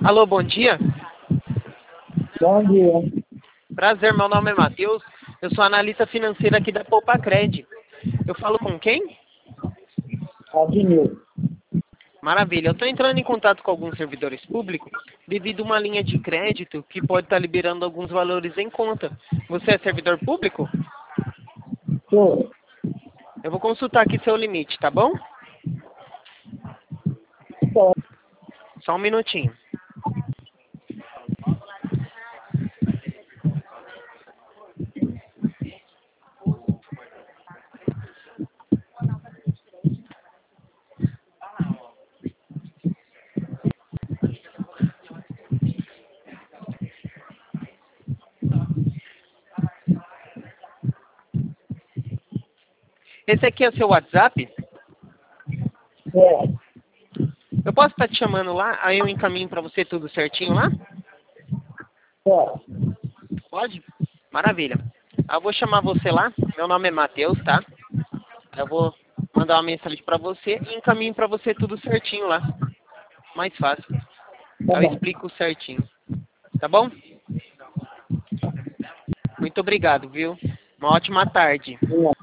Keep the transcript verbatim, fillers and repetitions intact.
Alô, bom dia. Bom dia. Prazer, meu nome é Matheus. Eu sou analista financeira aqui da Poupacred. Eu falo com quem? Adnil. Maravilha. Eu estou entrando em contato com alguns servidores públicos devido a uma linha de crédito que pode estar liberando alguns valores em conta. Você é servidor público? Sou. Eu vou consultar aqui seu limite, tá bom? Sou. Só um minutinho. Esse aqui é o seu WhatsApp? É. Eu posso estar te chamando lá, aí eu encaminho para você tudo certinho lá? Sou. Pode? Maravilha. Eu vou chamar você lá. Meu nome é Matheus, tá? Eu vou mandar uma mensagem para você e encaminho para você tudo certinho lá. Mais fácil. Tá Eu bom. explico certinho. Tá bom? Muito obrigado, viu? Uma ótima tarde. Obrigado.